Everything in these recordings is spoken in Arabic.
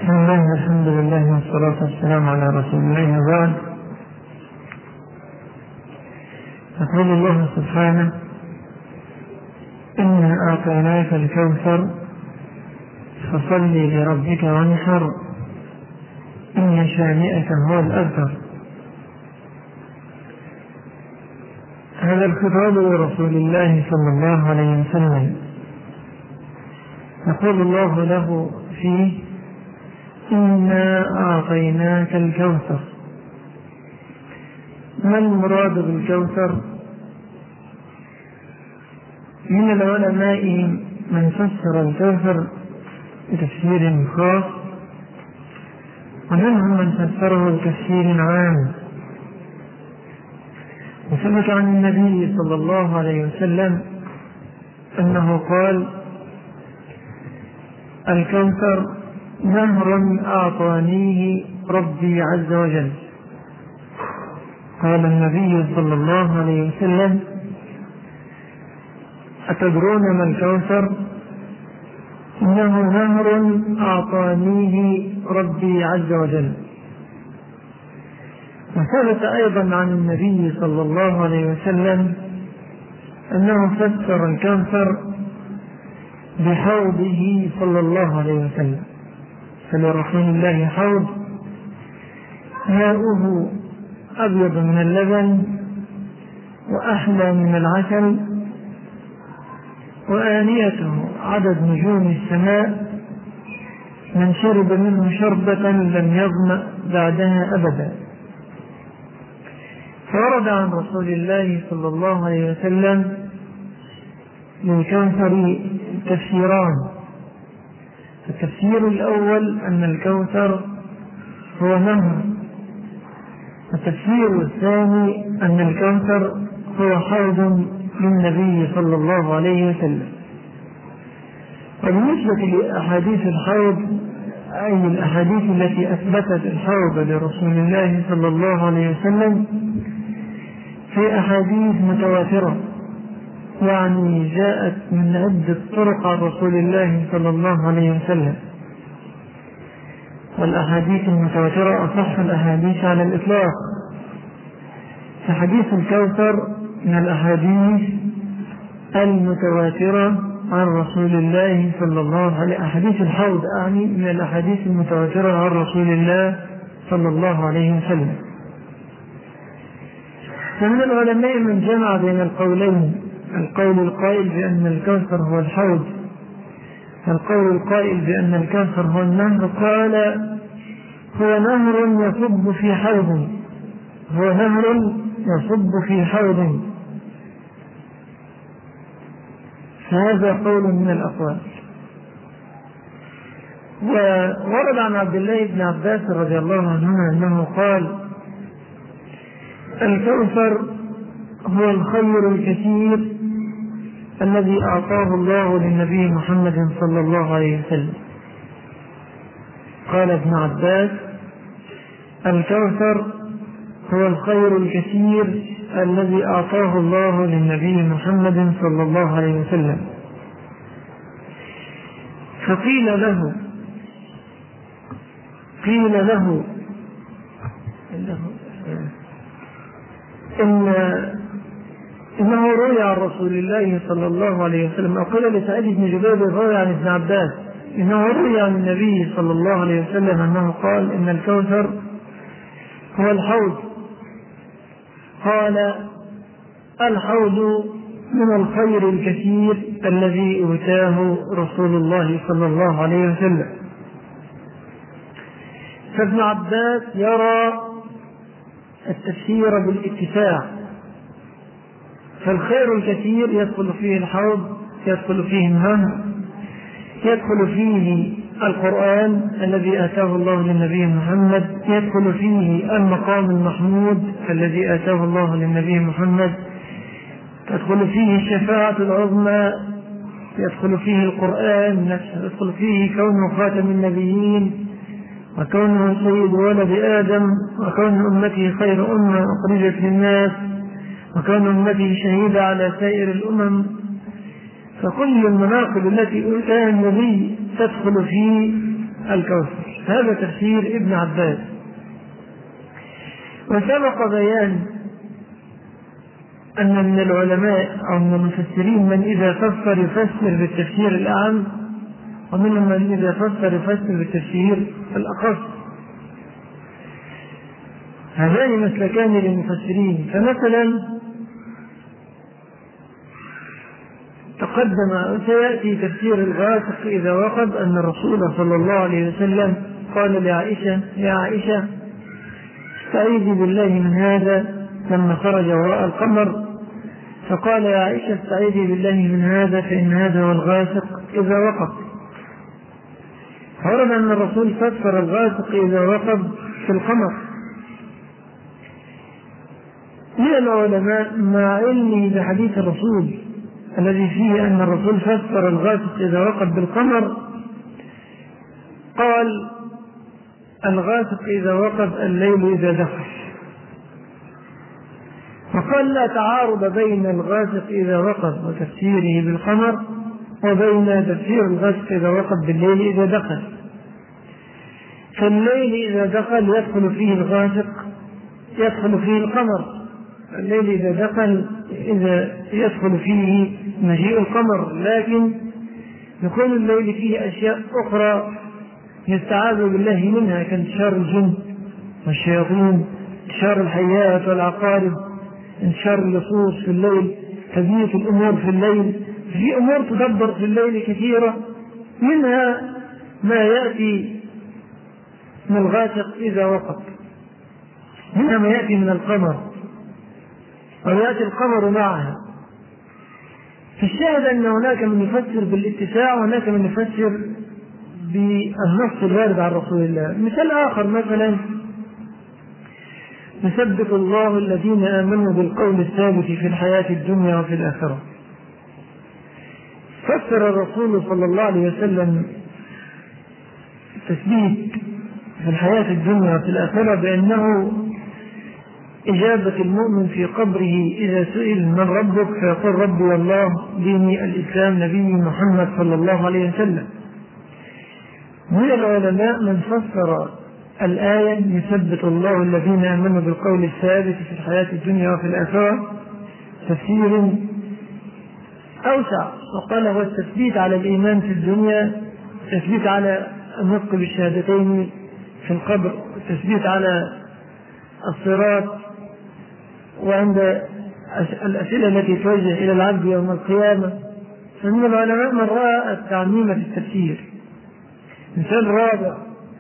بسم الله الحمد لله والصلاة والسلام على رسول الله وبعد. يقول الله سبحانه: إنا أعطيناك الكوثر فصل لربك وانحر إن شانئك هو الأبتر. هذا الخطاب لرسول الله صلى الله عليه وسلم، يقول الله له فيه: إنا أعطيناك الكوثر. ما المراد بالكوثر؟ من العلماء من فسر الكوثر بتفسير خاص، ومنهم من فسره بتفسير عام. وثبت عن النبي صلى الله عليه وسلم أنه قال: الكوثر نهر أعطانيه ربي عز وجل. قال النبي صلى الله عليه وسلم: أتدرون ما الكوثر؟ إنه نهر أعطانيه ربي عز وجل. وثبت أيضا عن النبي صلى الله عليه وسلم أنه فسر الكوثر بحوضه صلى الله عليه وسلم. فلرسول الله حوض ماؤه أبيض من اللبن وأحلى من العسل، وآنيته عدد نجوم السماء، من شرب منه شربة لم يظمأ بعدها أبدا. فورد عن رسول الله صلى الله عليه وسلم للكوثر تفسيران. التفسير الأول أن الكوثر هو نهر، التفسير الثاني أن الكوثر هو حوض للنبي صلى الله عليه وسلم. وبالنسبة لأحاديث الحوض، أي الأحاديث التي أثبتت الحوض لرسول الله صلى الله عليه وسلم، في أحاديث متواترة، يعني جاءت من عدة طرق عن رسول الله صلى الله عليه وسلم. والأحاديث المتواترة أصح الأحاديث على الإطلاق. فحديث الكوثر من الأحاديث المتواترة عن رسول الله صلى الله عليه وسلم. أحاديث الحوض أعني من الأحاديث المتواترة عن رسول الله صلى الله عليه وسلم. فمن العلماء من جمع بين القولين: القول القائل بأن الكوثر هو الحوض، القول القائل بأن الكوثر هو النهر. قال: هو نهر يصب في حوض، هو نهر يصب في حوض. فهذا قول من الأقوال. وورد عن عبد الله بن عباس رضي الله عنهما أنه قال: الكوثر هو الخير الكثير الذي أعطاه الله للنبي محمد صلى الله عليه وسلم. قال ابن عباس: الكوثر هو الخير الكثير الذي أعطاه الله للنبي محمد صلى الله عليه وسلم. فقيل له إنه روي عن رسول الله صلى الله عليه وسلم، أقول لسعيد بن جبير روي عن ابن عباس إنه روي عن النبي صلى الله عليه وسلم أنه قال: إن الكوثر هو الحوض. قال: الحوض من الخير الكثير الذي أوتاه رسول الله صلى الله عليه وسلم. فابن عباس يرى التفسير بالاتساع، فالخير الكثير يدخل فيه الحوض، يدخل فيه النهر، يدخل فيه القرآن الذي آتاه الله للنبي محمد، يدخل فيه المقام المحمود الذي آتاه الله للنبي محمد، تدخل فيه الشفاعة العظمى، يدخل فيه القرآن نفسه، يدخل فيه كونه خاتم النبيين، وكونه سيد ولد آدم، وكون أمته خير أمة أخرجت للناس، وكون أمته شهيدة على سائر الأمم. فكل المناقب التي أوتاها النبي تدخل في الكوثر. هذا تفسير ابن عباس. وسبق بيان أن من العلماء أو من المفسرين من إذا فسر يفسر بالتفسير الأعم، ومنهم من إذا فسر يفسر بالتفسير الأخص. هذان مسلكان للمفسرين. فمثلا تقدم سيأتي تفسير الغاسق إذا وقب أن الرسول صلى الله عليه وسلم قال لعائشة: يا عائشة استعيذي بالله من هذا، لما خرج وراء القمر فقال: يا عائشة استعيذي بالله من هذا فإن هذا هو الغاسق إذا وقب. ورد أن الرسول فسر الغاسق إذا وقب في القمر. من العلماء مع علمه بحديث الرسول الذي فيه أن الرسول فسر الغاسق إذا وقب بالقمر، قال: الغاسق إذا وقب الليل إذا دخل. وقال: لا تعارض بين الغاسق إذا وقب وتفسيره بالقمر وبين تفسير الغاسق إذا وقب بالليل إذا دخل. فالليل إذا دخل يدخل فيه الغاسق، يدخل فيه القمر. الليل إذا دخل إذا يدخل فيه مجيء القمر، لكن يكون الليل فيه أشياء أخرى يستعاذ بالله منها كانتشار الجن والشياطين، انتشار الحيات والعقارب، انتشار اللصوص في الليل، تبييت الأمور في الليل. في أمور تدبر في الليل كثيرة، منها ما يأتي من الغاسق إذا وقب، منها ما يأتي من القمر ويأتي القمر معها. فالشاهد أن هناك من يفسر بالاتساع وهناك من يفسر بالنص الوارد عن رسول الله. مثال آخر مثلا: يثبت الله الذين آمنوا بالقول الثابت في الحياة الدنيا وفي الآخرة. فسر الرسول صلى الله عليه وسلم التثبيت في الحياة الدنيا وفي الآخرة بأنه إجابة المؤمن في قبره إذا سئل من ربك فيقول: ربي الله، ديني الإسلام، نبي محمد صلى الله عليه وسلم. من العلماء من فسر الآية: يثبت الله الذين آمنوا بالقول الثابت في الحياة الدنيا وفي الآخرة، تفسير أوسع، وقال: هو التثبيت على الإيمان في الدنيا، التثبيت على النطق بالشهادتين في القبر، التثبيت على الصراط، وعند الأسئلة التي توجه إلى العبد يوم القيامة. فمن العلماء من رأى التعميم في التفسير. مثال رابع: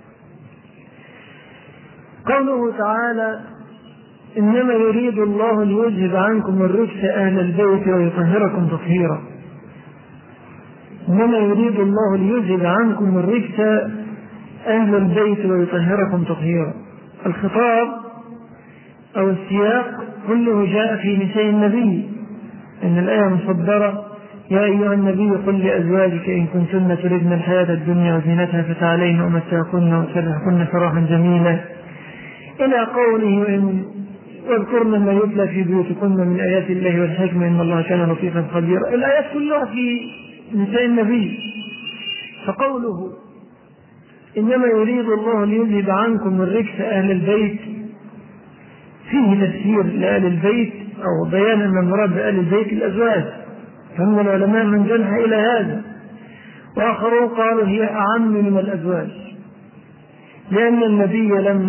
قوله تعالى: إنما يريد الله ليذهب عنكم الرجس أهل البيت ويطهركم تطهيرا. إنما يريد الله ليذهب عنكم الرجس أهل البيت ويطهركم تطهيرا. الخطاب أو السياق كله جاء في نساء النبي، إن الآية مصدرة: يا أيها النبي قل لأزواجك إن كنتن تردن الحياة الدنيا وزينتها فتعالين أمتعكن وأسرحكن سراحا جميلا، إلى قوله: واذكرن ما يتلى في بيوتكن من آيات الله والحكمة إن الله كان لطيفا خبيرا. الآيات كلها في نساء النبي. فقوله: إنما يريد الله ليذهب عنكم الرجس أهل البيت فيه تفسير لأهل البيت أو بيان أن المراد بأهل البيت الأزواج. فمن العلماء من جنح إلى هذا، وآخرون قالوا هي أعم من الأزواج، لأن النبي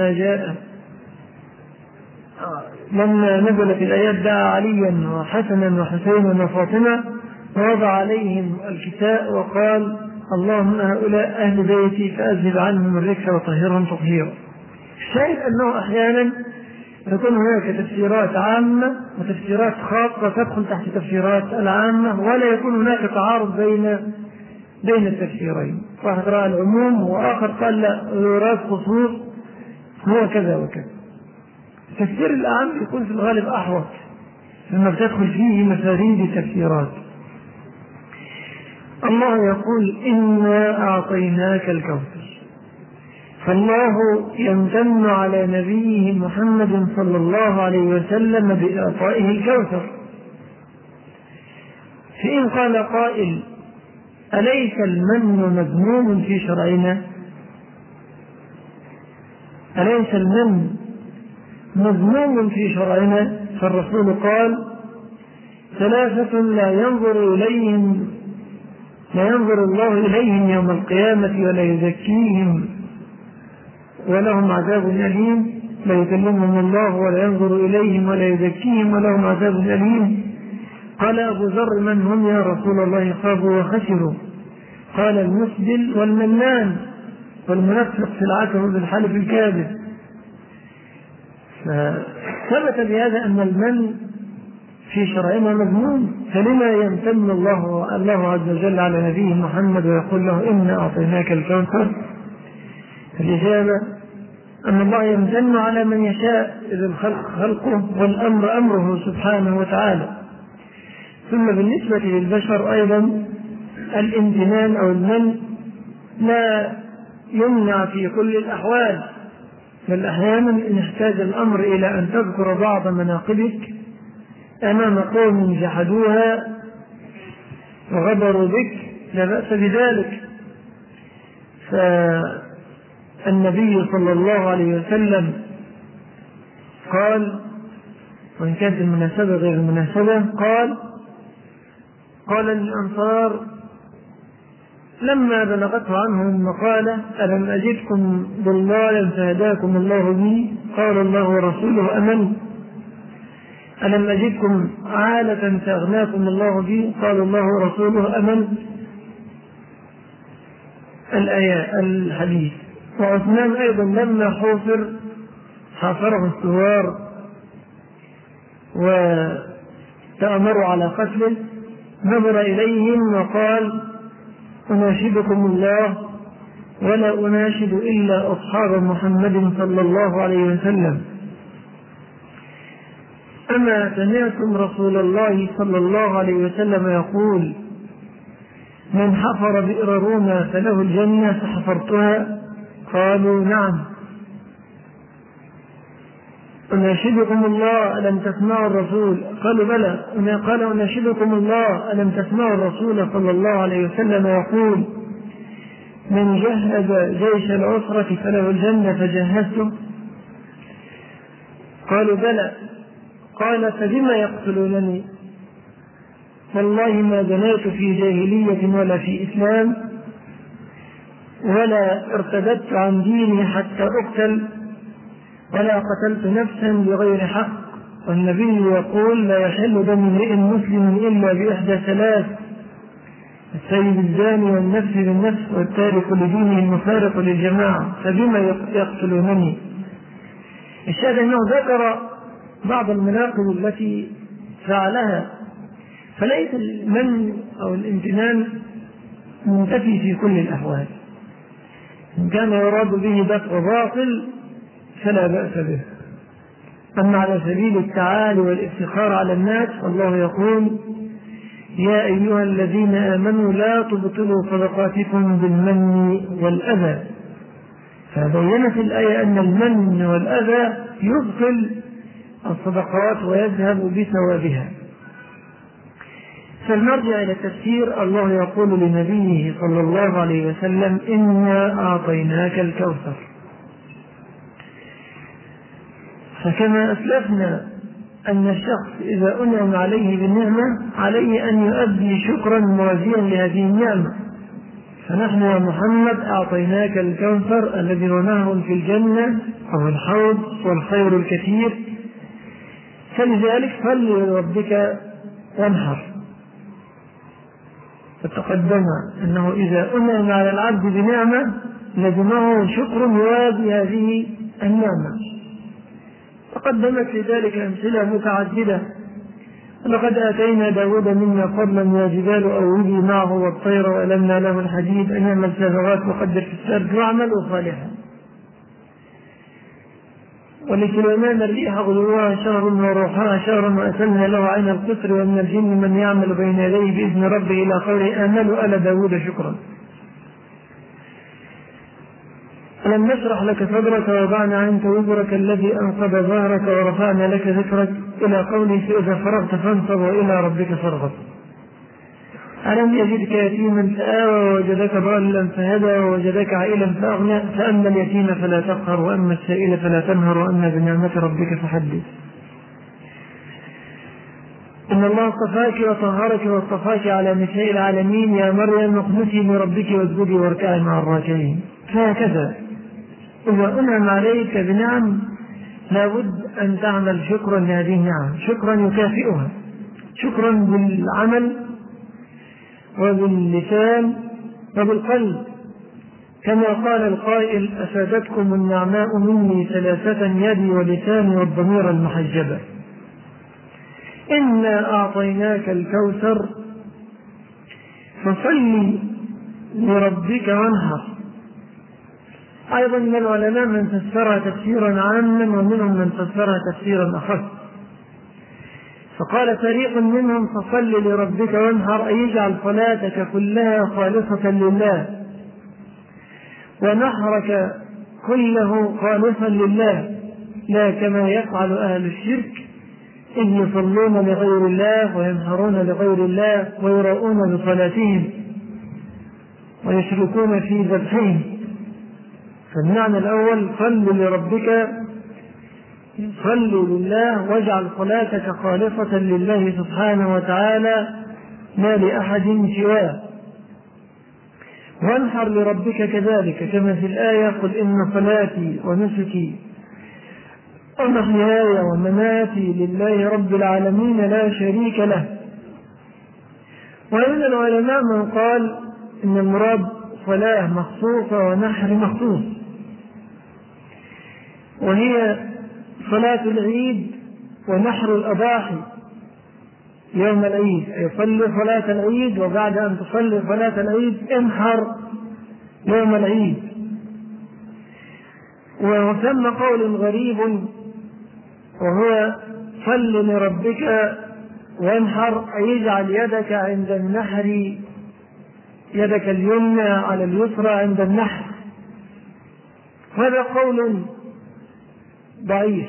لما نزلت الآيات دعا عليا وحسنا وحسينا وفاطمة ووضع عليهم الكساء وقال: اللهم هؤلاء أهل بيتي فأذهب عنهم الرجس وطهرهم تطهيرا. الشاهد أنه أحيانا يكون هناك تفسيرات عامة وتفسيرات خاصة تدخل تحت تفسيرات العامة، ولا يكون هناك تعارض بين التفسيرين. واحد رأى العموم وآخر قال لا، يراد خصوص هو كذا وكذا. التفسير الأعم يكون في الغالب أحوط لما بتدخل فيه مفاريد التفسيرات. الله يقول: إنا أعطيناك الكوثر. فالله يمتن على نبيه محمد صلى الله عليه وسلم بإعطائه الكوثر. فإن قال قائل: أليس المن مذموم في شرعنا؟ أليس المن مذموم في شرعنا؟ فالرسول قال: ثلاثة لا ينظر الله إليهم يوم القيامة ولا يزكيهم ولهم عذاب أليم. لا يكلمهم الله ولا ينظر إليهم ولا يزكيهم ولهم عذاب أليم. قال أبو ذر: من هم يا رسول الله؟ خابوا وخسروا. قال: المسبل والمنان والمنفق سلعته بالحلف الكاذب. فثبت بهذا أن المن في شرعنا مذموم، فلما يمتن الله عز وجل على نبيه محمد ويقول له: إنا أعطيناك الكوثر؟ الإجابة أن الله يمتن على من يشاء، إذ الخلق خلقه والأمر أمره سبحانه وتعالى. ثم بالنسبة للبشر أيضا الامتنان أو المن لا يمنع في كل الأحوال، بل أحيانا إن احتاج الأمر إلى أن تذكر بعض مناقبك أمام قوم جحدوها وغدروا بك لا بأس بذلك. فالنبي صلى الله عليه وسلم قال، وإن كانت المناسبة غير المناسبة، قال للأنصار لما بلغته عنهم مقالة: ألم أجدكم ضلالا فهداكم الله بي؟ قال الله ورسوله: أمن. ألم أجدكم عالة فأغناكم الله بي؟ قال الله ورسوله: أمن. الآية الحديث. وعثمان أيضا لما حاصره الثوار وتأمروا على قتله نظر إليهم وقال: أناشدكم الله ولا أناشد إلا أصحاب محمد صلى الله عليه وسلم. أما سمعتم رسول الله صلى الله عليه وسلم يقول: من حفر بئر روما فله الجنة فحفرتها؟ قالوا: نعم. أناشدكم الله ألم تسمعوا الرسول؟ قالوا: بلى. قال: أناشدكم الله ألم تسمعوا الرسول صلى الله عليه وسلم يقول: من جهز جيش العسرة فله الجنة فجهزته؟ قالوا: بلى. قال: فبما يقتلونني؟ والله ما زنيت في جاهلية ولا في إسلام ولا ارتدت عن ديني حتى أقتل ولا قتلت نفسا بغير حق. والنبي يقول: لا يحل دم امرئ مسلم إلا بإحدى ثلاث: السيد الزاني والنفس بالنفس والتارك لدينه المفارق للجماعة. فبما يقتلونني؟ الشاهد أنه ذكر بعض المناقب التي فعلها، فليس المن أو الامتنان منتفي في كل الأحوال. إن كان يراد به دفع باطل فلا بأس به. أما على سبيل التعالي والافتخار على الناس فالله يقول: يا أيها الذين آمنوا لا تبطلوا صدقاتكم بالمن والأذى. فبينت الآية أن المن والأذى يبطل الصدقات ويذهب بثوابها. فلنرجع إلى التفسير. الله يقول لنبيه صلى الله عليه وسلم: إنا أعطيناك الكوثر. فكما أسلفنا أن الشخص إذا أنعم عليه بالنعمة عليه أن يؤدي شكرا موازيا لهذه النعمة. فنحن يا محمد أعطيناك الكوثر الذي هو نهر في الجنة أو الحوض والخير الكثير، فلذلك صل لربك وانحر. فتقدم أنه إذا أنعم على العبد بنعمة لزمه شكر يوازي هذه النعمة. تقدمت لذلك أمثلة متعددة: لقد آتينا داود منا فضلا يا جبال أوبي معه والطير وألمنا له الحديد أن يعمل سابغات وقدر في السرد واعملوا صالحا. ولسليمان الريح غدوها شهر وروحها شهر وأسلنا له عين القطر ومن الجن من يعمل بين يديه بإذن ربه إلى قوله: آملوا آل داود شكرا. ألم نشرح لك صدرك ووضعنا عنك وزرك الذي أنقض ظهرك ورفعنا لك ذكرك إلى قوله: فإذا فرغت فانصب وإلى ربك فارغب. ألم يجدك يتيما فآوى ووجدك ضالا فهدى ووجدك عائلا فأغنى فأما اليتيم فلا تقهر وأما السائل فلا تنهر وأما بنعمة ربك فحدث. إن الله اصطفاك وطهرك واصطفاك على نساء العالمين يا مريم اقنتي لربك واسجدي واركعي مع الراكعين. فهكذا إذا أنعم عليك بنعم لابد أن تعمل شكرا لهذه النعم، شكرا يكافئها، شكرا بالعمل وباللسان وبالقلب، كما قال القائل أفادتكم النعماء مني ثلاثة يدي ولساني والضمير المحجبة. إنا أعطيناك الكوثر فصل لربك وانحر. أيضا من العلماء من فسرها تفسيرا عاما ومنهم من فسرها تفسيرا أخص، فقال فريق منهم فصل لربك وانحر أي اجعل صلاتك كلها خالصة لله ونحرك كله خالصا لله، لا كما يفعل أهل الشرك إذ يصلون لغير الله وينهرون لغير الله ويراؤون بصلاتهم ويشركون في ذبحهم. فالمعنى الأول صل لربك، صل لله واجعل صلاتك خالصة لله سبحانه وتعالى لا لأحد سواه، وانحر لربك كذلك كما في الآية قل إن صلاتي ونسكي ومحياي ومماتي لله رب العالمين لا شريك له. ومن العلماء من قال إن المراد صلاة مخصوصة ونحر مخصوص، وهي صلاة العيد ونحر الأضاحي يوم العيد، أي صلي صلاة العيد وبعد أن تصلي صلاة العيد انحر يوم العيد. وثم قول غريب وهو صل لربك وانحر أي اجعل يدك عند النحر، يدك اليمنى على اليسرى عند النحر. هذا قول ضعيف،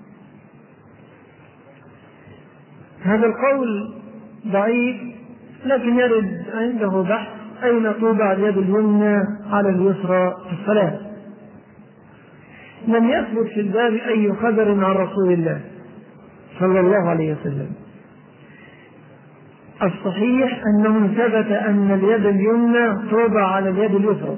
هذا القول ضعيف، لكن يرد عنده بحث أين توضع اليد اليمنى على اليسرى في الصلاة. لم يثبت في الباب أي خبر عن رسول الله صلى الله عليه وسلم. الصحيح أنه ثبت أن اليد اليمنى توضع على اليد اليسرى،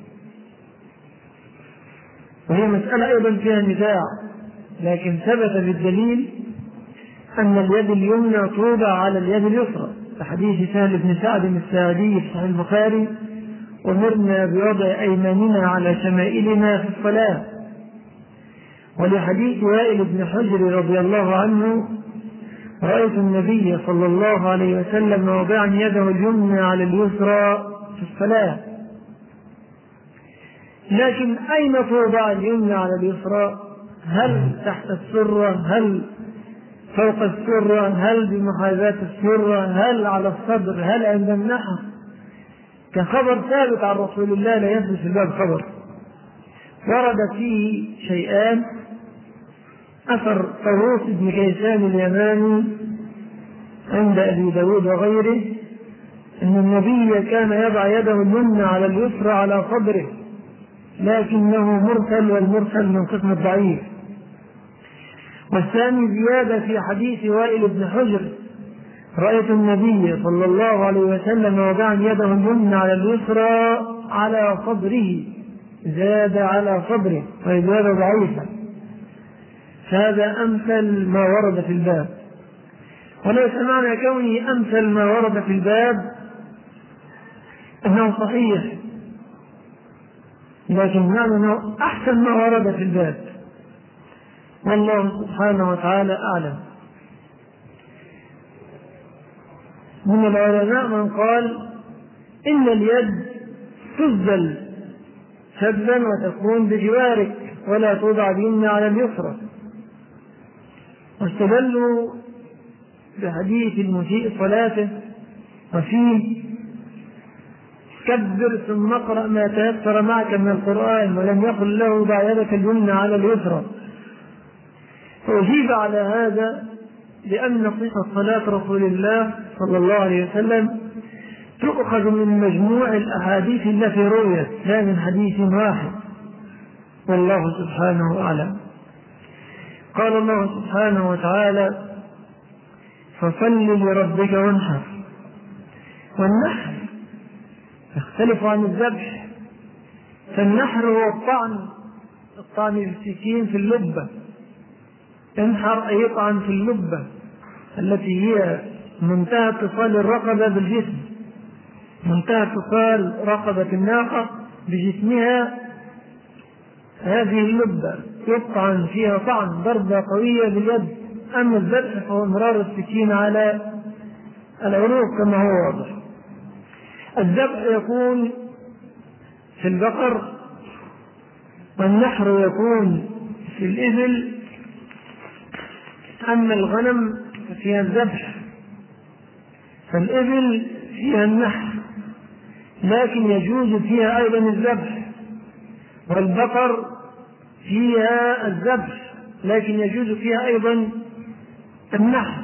وهي مسألة أيضا فيها نزاع، لكن ثبت بالدليل أن اليد اليمنى توضع على اليد اليسرى، كحديث سهل بن سعد الساعدي في صحيح البخاري أمرنا بوضع أيماننا على شمائلنا في الصلاة. ولحديث وائل بن حجر رضي الله عنه رأيت النبي صلى الله عليه وسلم واضعا يده اليمنى على اليسرى في الصلاة. لكن أين توضع اليمنى على اليسرى؟ هل تحت السرة؟ هل فوق السرة؟ هل بمحاذاة السرة؟ هل على الصدر؟ هل عند النحر؟ كخبر ثابت عن رسول الله لا يثبت في الباب خبر. ورد فيه شيئان: أثر طاووس بن كيسان اليماني عند أبي داود وغيره أن النبي كان يضع يده اليمنى على اليسرى على صدره، لكنه مرسل، والمرسل من قسم الضعيف. والثاني زيادة في حديث وائل بن حجر رأيت النبي صلى الله عليه وسلم وضعا يده اليمنى على اليسرى على صدره، زاد على صدره، وزاد ضعيفا. فهذا أمثل ما ورد في الباب، وليس معنى كونه أمثل ما ورد في الباب أنه صحيح، لكن معنى أنه أحسن ما ورد في الباب، والله سبحانه وتعالى أعلم. من العلماء من قال إن اليد تسدل سدا وتكون بجوارك ولا توضع اليمنى على اليسرى، واستدلوا بحديث المسيء صلاته وفيه كبر ثم اقرأ ما تيسر معك من القرآن، ولم يقل له ضع يدك اليمنى على اليسرى. فأجيب على هذا بأن صفة صلاة رسول الله صلى الله عليه وسلم تؤخذ من مجموع الأحاديث التي رويت لا من حديث واحد، والله سبحانه أعلم. قال الله سبحانه وتعالى: فصل لربك وانحر. والنحر يختلف عن الذبح، فالنحر هو الطعن بالسكين في اللبة. انحر أي يطعن في اللبة التي هي منتهى اتصال الرقبة بالجسم، منتهى اتصال رقبة الناقة بجسمها، هذه اللبة يطعن فيها طعن ضربة قوية باليد. أما الذبح فهو مرار السكين على العروق كما هو واضح. الذبح يكون في البقر، والنحر يكون في الإبل. أما الغنم ففيها الذبح، فالإبل فيها النحر لكن يجوز فيها أيضا الذبح، والبقر فيها الذبح لكن يجوز فيها أيضا النحر،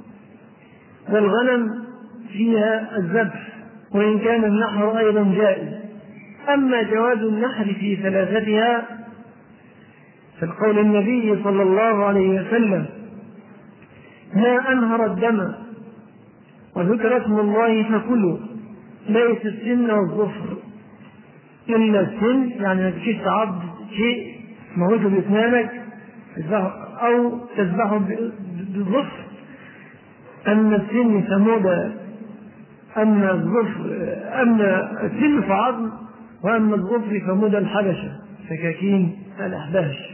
والغنم فيها الذبح وإن كان النحر أيضا جائز. أما جواز النحر في ثلاثتها فالقول النبي صلى الله عليه وسلم: ما أنهر الدم وذكر اسم الله فكلوا، ليس السن والظفر إلا السن، يعني ما تشيش تعض شيء موجود بإسنانك أو تذبحه بالظفر. أما السن فموضة، أما السن فعظم، وأما الظفر فموضة الحبشة سكاكين الأحباش.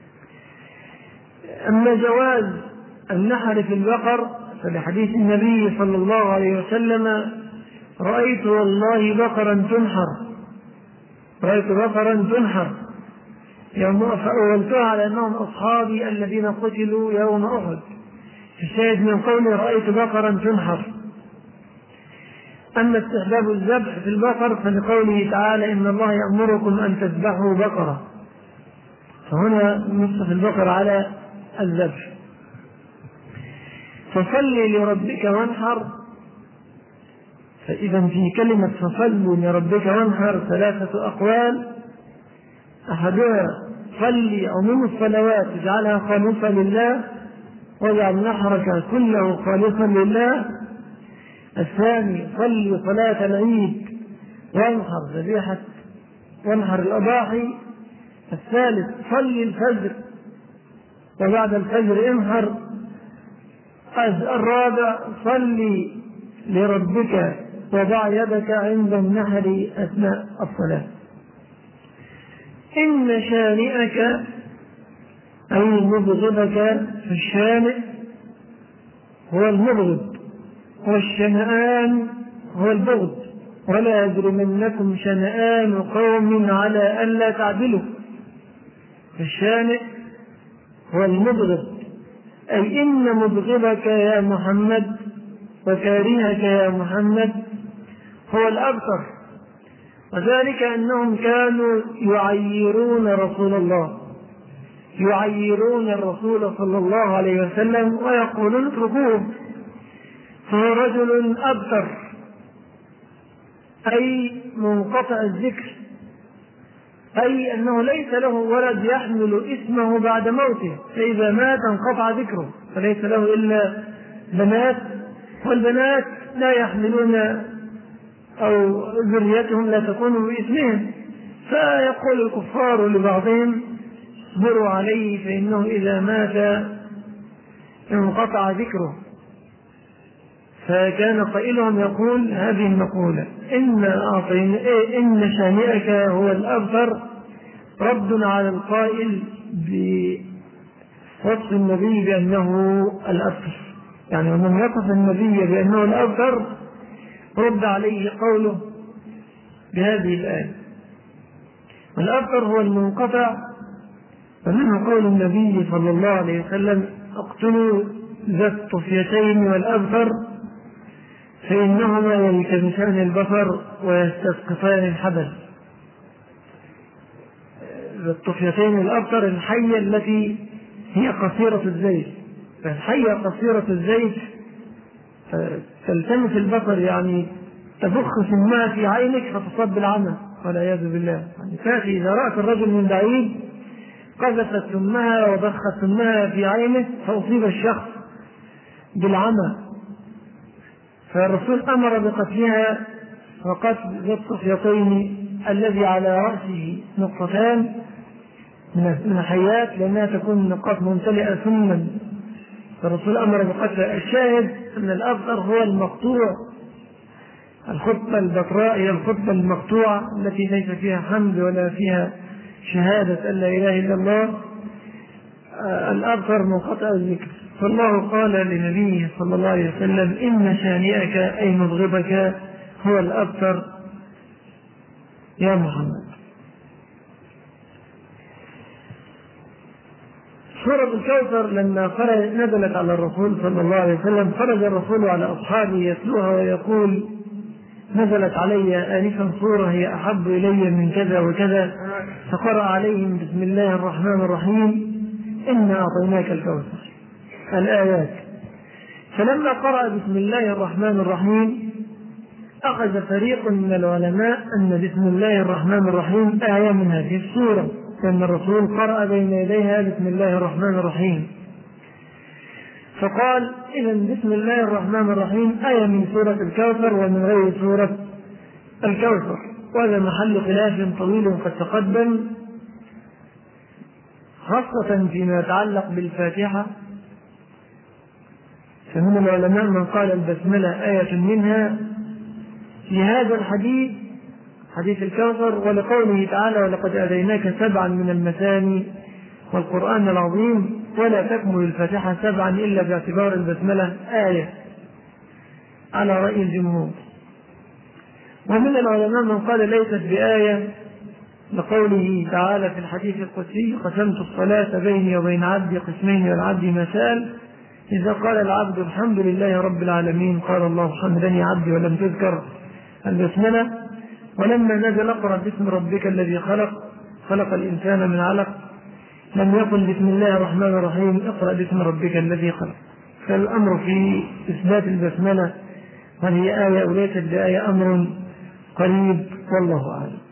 أما جواز النحر في البقر فلحديث النبي صلى الله عليه وسلم: رأيت والله بقرا تنحر فأولتها على أنهم أصحابي الذين قتلوا يوم أحد. الشاهد من قوله: رأيت بقرا تنحر. أما استحباب الذبح في البقر فلقوله تعالى: إن الله يأمركم أن تذبحوا بقرة، فهنا نص في البقر على الذبح. فصل لربك وانحر، فإذا في كلمة فصل لربك وانحر ثلاثة أقوال: أحدها صل عموم الصلوات اجعلها خالصة لله واجعل نحرك كله خالصا لله. الثاني صل صلاة العيد وانحر الأضاحي. الثالث صل الفجر وبعد الفجر انحر. الرابع صل لربك وضع يدك عند النحر أثناء الصلاة. إن شانئك أي مبغضك، فالشانئ هو المبغض والشنآن هو البغض. ولا يجرمنكم شنآن قوم على ألا تعدلوا، فالشانئ هو المبغض، أي إن مبغضك يا محمد وكارهك يا محمد هو الأبتر. وذلك أنهم كانوا يعيرون الرسول صلى الله عليه وسلم ويقولون اتركوه، فهو رجل أبتر أي منقطع الذكر، أي أنه ليس له ولد يحمل اسمه بعد موته، فإذا مات انقطع ذكره، فليس له إلا بنات، والبنات لا يحملون أو ذريتهم لا تكون باسمهم، فيقول الكفار لبعضهم: اصبروا عليه فإنه إذا مات انقطع ذكره. فكان قائلهم يقول هذه المقولة: إن شانئك هو الأبتر، رد على القائل بوصف النبي بأنه الأبتر، يعني ومن يصف النبي بأنه الأبتر رد عليه قوله بهذه الآية. الأبتر هو المنقطع، ومنه قول النبي صلى الله عليه وسلم: اقتلوا ذا الطفيتين والأبتر فإنهما يلتمسان البصر ويستسقطان الحبل. الطفيتين والأبتر الحية التي هي قصيرة الزيت، فالحية قصيرة الزيت تلتمس البصر، يعني تبخ سمها في عينك فتصاب بالعمى والعياذ بالله. يعني تأتي إذا رأت الرجل من بعيد قذفت سمها وبخت سمها في عينه فأصيب الشخص بالعمى، فالرسول أمر بقتلها وقتل ذي الصفيتين الذي على رأسه نقطتان من الحيات لأنها تكون نقاط ممتلئة سما، فالرسول أمر بقتل. الشاهد أن الأبتر هو المقطوع، الخطبة البتراء هي الخطبة المقطوعة التي ليس فيها حمد ولا فيها شهادة أن لا إله إلا الله، الأبتر منقطع الذكر. فالله قال لنبيه صلى الله عليه وسلم إن شانئك أي مبغضك هو الأبتر يا محمد. سورة الكوثر لما نزلت على الرسول صلى الله عليه وسلم خرج الرسول على أصحابه يتلوها ويقول نزلت علي آنفا سورة هي أحب إلي من كذا وكذا، فقرأ عليهم بسم الله الرحمن الرحيم إنا أعطيناك الكوثر الآيات. فلما قرأ بسم الله الرحمن الرحيم أخذ فريق من العلماء أن بسم الله الرحمن الرحيم آية من هذه السورة، لأن الرسول قرأ بين يديها بسم الله الرحمن الرحيم، فقال إذا بسم الله الرحمن الرحيم آية من سورة الكوثر ومن غير سورة الكوثر. وهذا محل خلاف طويل قد تقدم، خاصة فيما يتعلق بالفاتحة، فمن العلماء من قال البسملة آية منها لهذا الحديث حديث الكوثر ولقوله تعالى ولقد آتيناك 7 من المثاني والقرآن العظيم ولا تكمل الفاتحة 7 إلا باعتبار البسملة آية على رأي الجمهور. ومن العلماء من قال ليست بآية لقوله تعالى في الحديث القدسي قسمت الصلاة بيني وبين عبدي قسمين والعبد ما سأل، إذا قال العبد الحمد لله رب العالمين قال الله حمدني عبدي ولم تذكر البسملة. ولما نزل اقرأ باسم ربك الذي خلق الإنسان من علق لم يقل بسم الله الرحمن الرحيم اقرأ باسم ربك الذي خلق. فالأمر في إثبات البسملة هل هي آية أو ليست بآية أمر قريب والله أعلم.